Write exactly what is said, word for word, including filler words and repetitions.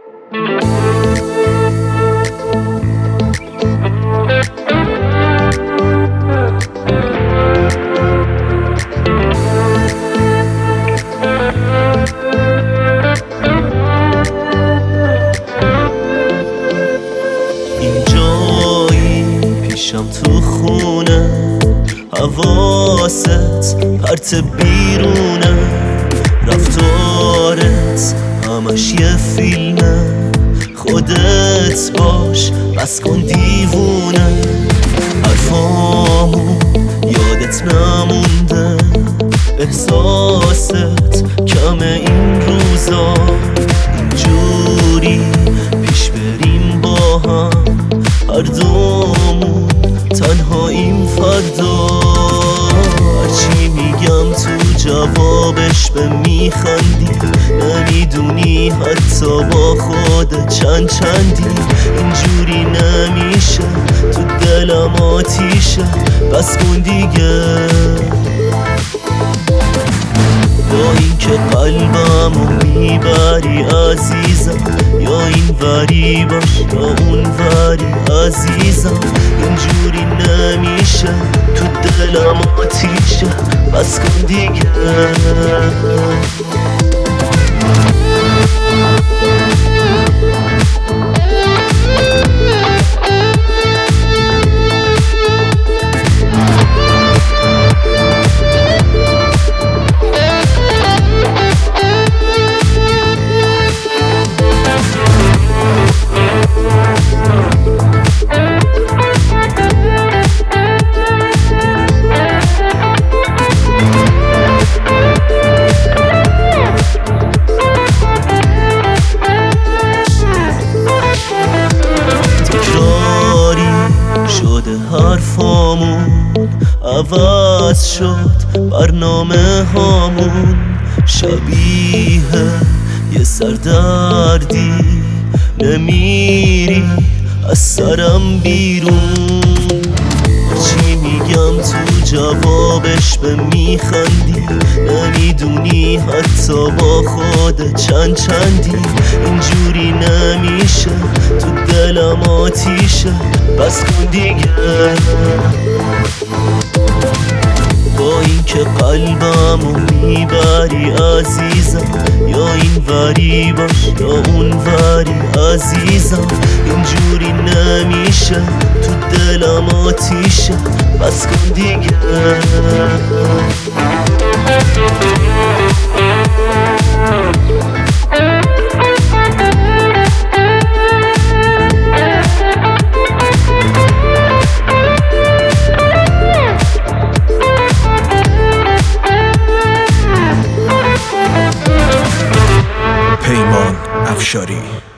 پیشم تو خونه حواست پرت بیرونه، رفتارت همش یه فیلمه، خودت باش بس کن دیوونه، حرفامون یادت نمونده، احساست کمه این روزا، اینجوری پیش بریم با هم، هر دومون تنهاییم فردا، هرچی میگم تو جوابش به میخندی، نمیدونی حتی با خودت چند چندی، اینجوری نمیشه تو دلم آتیشه، بس کن دیگه، با این که قلبمو میبری عزیزم، یا این وری باش یا اون وری عزیزم، اینجوری نمیشه تو دلم آتیشه، بس کن دیگه. حرفامون عوض شد، برنامه هامون شبیه یه سردردی، نمیری از سرم بیرون، هرچی میگم تو جوابش به میخندی، نمیدونی حتی با خودت چند چندی، اینجوری نمیشه تو دلم آتیشه، بس کن دیگه، با این که قلبمو میبری عزیزم، یا این وری باش یا اون وری عزیزم، اینجوری نمیشه تو دلم آتیشه، بس کن دیگه. پیمان افشاری.